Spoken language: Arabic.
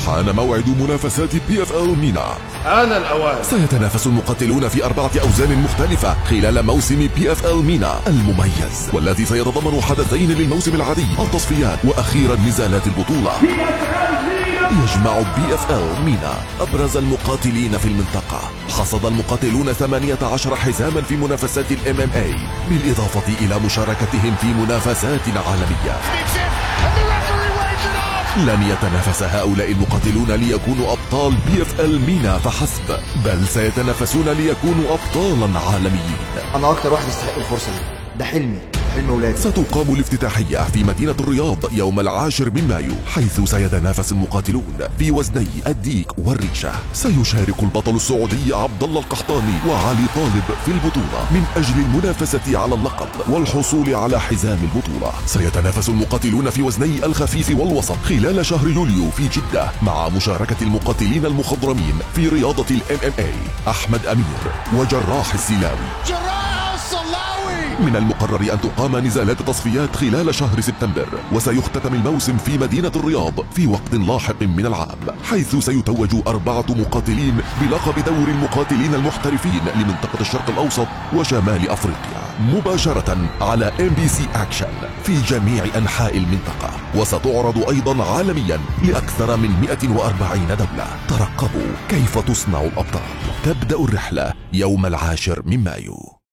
حان موعد منافسات PFL مينا. آن الأوان. سيتنافس المقاتلون في 4 أوزان مختلفة خلال موسم PFL مينا المميز، والذي سيتضمن حدثين للموسم العادي، التصفيات وأخيرا نزالات البطولة. يجمع PFL مينا أبرز المقاتلين في المنطقة. حصد المقاتلون 18 حزاما في منافسات MMA، بالإضافة إلى مشاركتهم في منافسات عالمية. لن يتنافس هؤلاء المقاتلون ليكونوا أبطال PFL مينا فحسب، بل سيتنافسون ليكونوا أبطالا عالميين. أنا أكتر واحد يستحق الفرصة دي، ده حلم ولادي. ستقام الافتتاحية في مدينة الرياض يوم 10 من مايو، حيث سيتنافس المقاتلون في وزني الديك والريشة. سيشارك البطل السعودي عبد الله القحطاني وعلي طالب في البطولة من أجل المنافسة على اللقب والحصول على حزام البطولة. سيتنافس المقاتلون في وزني الخفيف والوسط خلال شهر يوليو في جدة، مع مشاركة المقاتلين المخضرمين في رياضة MMA أحمد أمير وجراح السلاوي. من المقرر أن تقام نزالات تصفيات خلال شهر سبتمبر، وسيختتم الموسم في مدينة الرياض في وقت لاحق من العام، حيث سيتوج 4 مقاتلين بلقب دور المقاتلين المحترفين لمنطقة الشرق الأوسط وشمال أفريقيا، مباشرة على MBC أكشن في جميع أنحاء المنطقة، وستعرض أيضا عالميا لأكثر من 140 دولة. ترقبوا كيف تصنع الأبطال. تبدأ الرحلة يوم 10 من مايو.